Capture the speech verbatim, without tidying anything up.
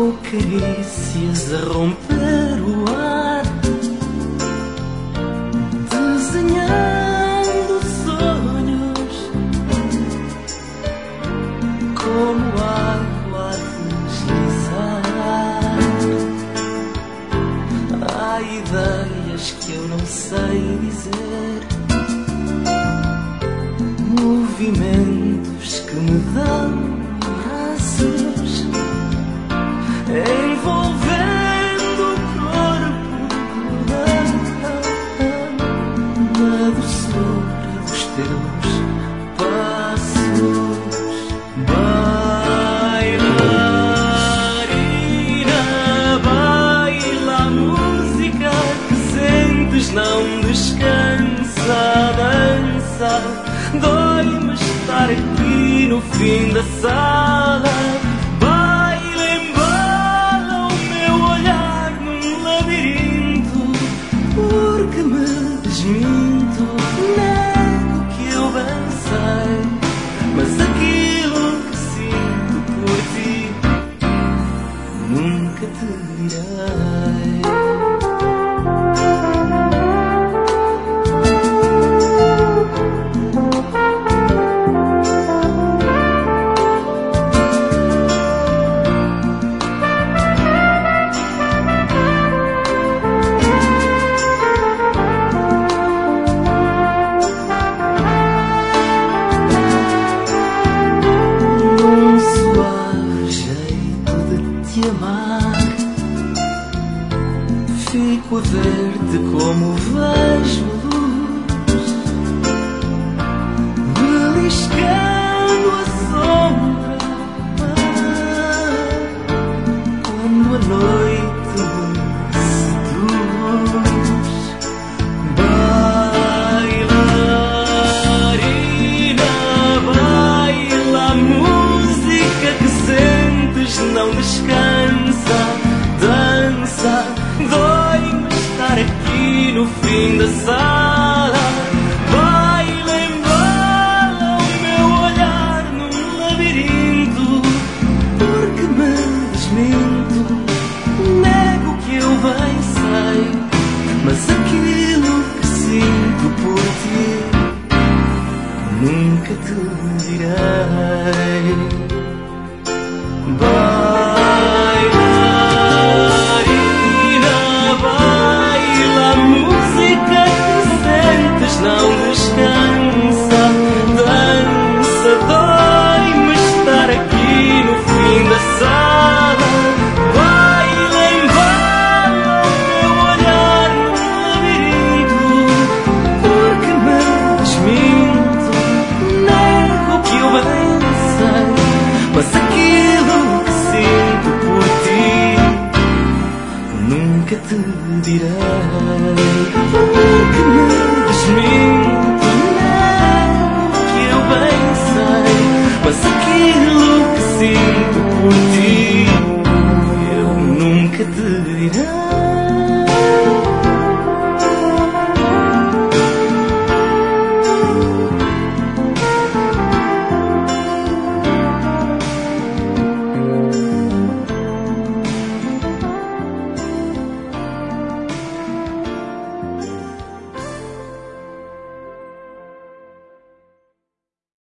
ou carícias a romper o ar, desenhando sonhos como água a deslizar. Há ideias que eu não sei dizer, movimentos que me dão braços, envolvendo o corpo na doçura dos teus passos. Bailarina, baila a música que sentes, não descansa, dança. Dói-me estar aqui no fim da sala. Baila, embala o meu olhar num labirinto, porque me desminto, nego que eu bem sei, mas aquilo que sinto por ti nunca te direi. Fico a ver-te como vejo a luz, beliscando a sombra, quando a noite me seduz. Bailarina, baila a música que sentes, não descansa, dança. Dói-me estar aqui no fim da sala. Baila, embala o meu olhar num labirinto, porque me desminto, nego que eu bem sei, mas aquilo que sinto por ti nunca te direi. Não descansa, dança. Dói-me estar aqui no fim da sala. Baila, embala o meu olhar num labirinto, porque me desminto, nego que eu bem sei, mas aquilo que sinto por ti nunca te direi.